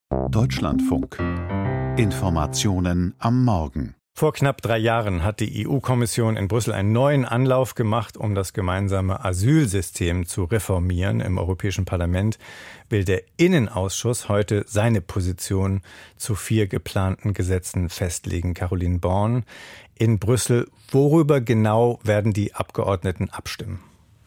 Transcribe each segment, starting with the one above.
Deutschlandfunk. Informationen am Morgen. Vor knapp 3 Jahren hat die EU-Kommission in Brüssel einen neuen Anlauf gemacht, um das gemeinsame Asylsystem zu reformieren. Im Europäischen Parlament will der Innenausschuss heute seine Position zu 4 geplanten Gesetzen festlegen. Caroline Born in Brüssel. Worüber genau werden die Abgeordneten abstimmen?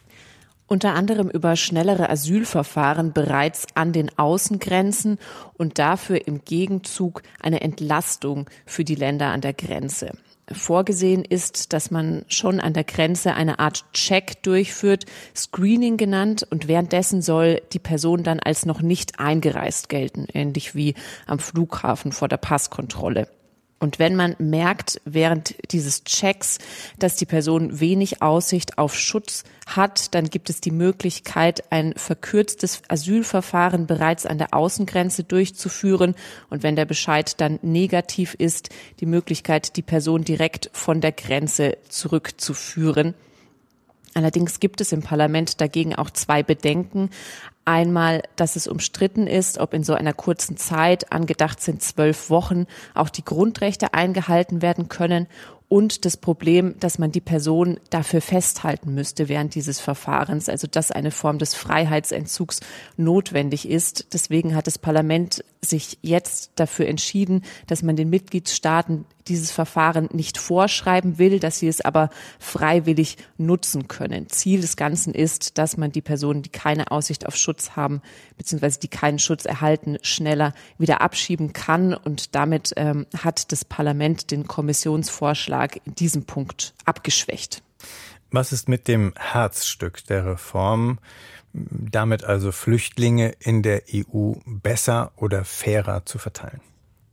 Unter anderem über schnellere Asylverfahren bereits an den Außengrenzen und dafür im Gegenzug eine Entlastung für die Länder an der Grenze. Vorgesehen ist, dass man schon an der Grenze eine Art Check durchführt, Screening genannt, und währenddessen soll die Person dann als noch nicht eingereist gelten, ähnlich wie am Flughafen vor der Passkontrolle. Und wenn man merkt während dieses Checks, dass die Person wenig Aussicht auf Schutz hat, dann gibt es die Möglichkeit, ein verkürztes Asylverfahren bereits an der Außengrenze durchzuführen. Und wenn der Bescheid dann negativ ist, die Möglichkeit, die Person direkt von der Grenze zurückzuführen. Allerdings gibt es im Parlament dagegen auch 2 Bedenken. Einmal, dass es umstritten ist, ob in so einer kurzen Zeit, angedacht sind 12 Wochen, auch die Grundrechte eingehalten werden können. Und das Problem, dass man die Person dafür festhalten müsste während dieses Verfahrens, also dass eine Form des Freiheitsentzugs notwendig ist. Deswegen hat das Parlament sich jetzt dafür entschieden, dass man den Mitgliedstaaten dieses Verfahren nicht vorschreiben will, dass sie es aber freiwillig nutzen können. Ziel des Ganzen ist, dass man die Personen, die keine Aussicht auf Schutz haben, beziehungsweise die keinen Schutz erhalten, schneller wieder abschieben kann. Und damit hat das Parlament den Kommissionsvorschlag in diesem Punkt abgeschwächt. Was ist mit dem Herzstück der Reform, damit also Flüchtlinge in der EU besser oder fairer zu verteilen?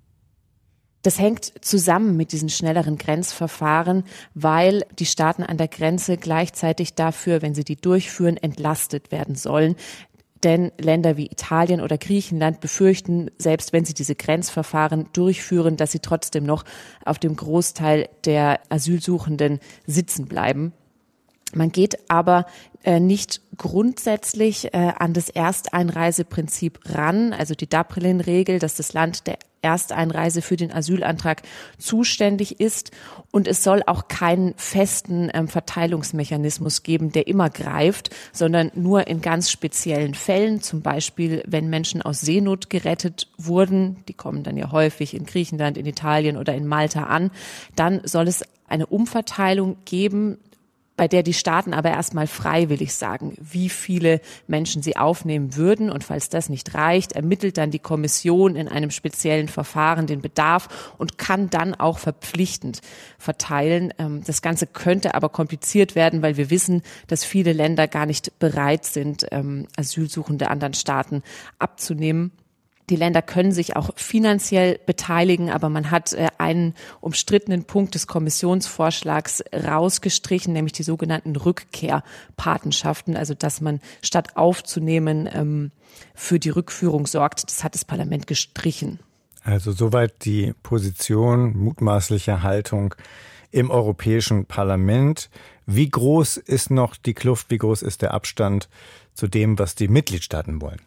Das hängt zusammen mit diesen schnelleren Grenzverfahren, weil die Staaten an der Grenze gleichzeitig dafür, wenn sie die durchführen, entlastet werden sollen. Denn Länder wie Italien oder Griechenland befürchten, selbst wenn sie diese Grenzverfahren durchführen, dass sie trotzdem noch auf dem Großteil der Asylsuchenden sitzen bleiben. Man geht aber nicht grundsätzlich an das Ersteinreiseprinzip ran, also die Dublin-Regel, dass das Land der Ersteinreise für den Asylantrag zuständig ist. Und es soll auch keinen festen Verteilungsmechanismus geben, der immer greift, sondern nur in ganz speziellen Fällen, zum Beispiel, wenn Menschen aus Seenot gerettet wurden, die kommen dann ja häufig in Griechenland, in Italien oder in Malta an, dann soll es eine Umverteilung geben, bei der die Staaten aber erstmal freiwillig sagen, wie viele Menschen sie aufnehmen würden. Und falls das nicht reicht, ermittelt dann die Kommission in einem speziellen Verfahren den Bedarf und kann dann auch verpflichtend verteilen. Das Ganze könnte aber kompliziert werden, weil wir wissen, dass viele Länder gar nicht bereit sind, Asylsuchende anderen Staaten abzunehmen. Die Länder können sich auch finanziell beteiligen, aber man hat einen umstrittenen Punkt des Kommissionsvorschlags rausgestrichen, nämlich die sogenannten Rückkehrpatenschaften, also dass man statt aufzunehmen für die Rückführung sorgt. Das hat das Parlament gestrichen. Also soweit die Position, mutmaßliche Haltung im Europäischen Parlament. Wie groß ist noch die Kluft, wie groß ist der Abstand zu dem, was die Mitgliedstaaten wollen?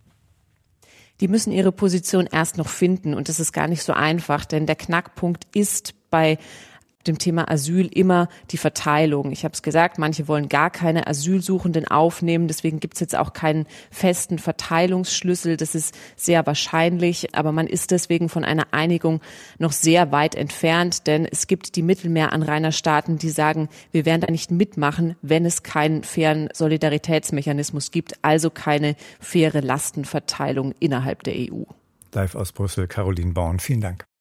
Die müssen ihre Position erst noch finden und das ist gar nicht so einfach, denn der Knackpunkt ist bei dem Thema Asyl immer die Verteilung. Ich habe es gesagt, manche wollen gar keine Asylsuchenden aufnehmen, deswegen gibt es jetzt auch keinen festen Verteilungsschlüssel. Das ist sehr wahrscheinlich, aber man ist deswegen von einer Einigung noch sehr weit entfernt, denn es gibt die Mittelmeeranrainerstaaten, die sagen, wir werden da nicht mitmachen, wenn es keinen fairen Solidaritätsmechanismus gibt, also keine faire Lastenverteilung innerhalb der EU. Live aus Brüssel, Caroline Born, vielen Dank.